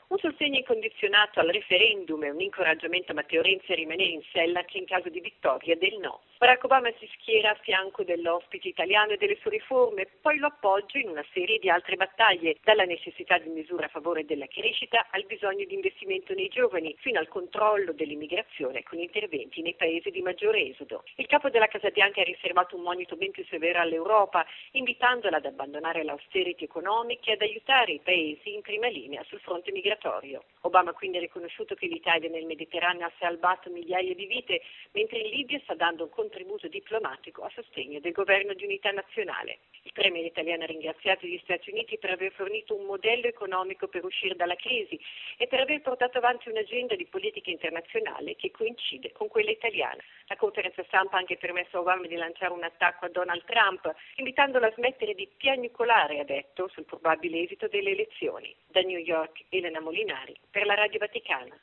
Un sostegno incondizionato al referendum e un incoraggiamento a Matteo Renzi a rimanere in sella anche in caso di vittoria del no. Barack Obama si schiera a fianco dell'ospite italiano e delle sue riforme, poi lo appoggia in una serie di altre battaglie, dalla necessità di misure a favore della crescita al bisogno di investimento nei giovani, fino al controllo dell'immigrazione con interventi nei paesi di maggiore esodo. Il capo della Casa Bianca ha riservato un monito ben più severo all'Europa, invitandola ad abbandonare l'austerity economica e ad aiutare i paesi in prima linea sul fronte migratorio. Obama quindi ha riconosciuto che l'Italia nel Mediterraneo ha salvato migliaia di vite, mentre in Libia sta dando un contributo diplomatico a sostegno del governo di unità nazionale. Il premier italiano ha ringraziato gli Stati Uniti per aver fornito un modello economico per uscire dalla crisi e per aver portato avanti un'agenda di politica internazionale che coincide con quella italiana. La conferenza stampa ha anche permesso a Obama di lanciare un attacco a Donald Trump, invitandolo a smettere di piagnucolare, ha detto, sul probabile esito delle elezioni. Da New York, Elena Molinari, per la Radio Vaticana.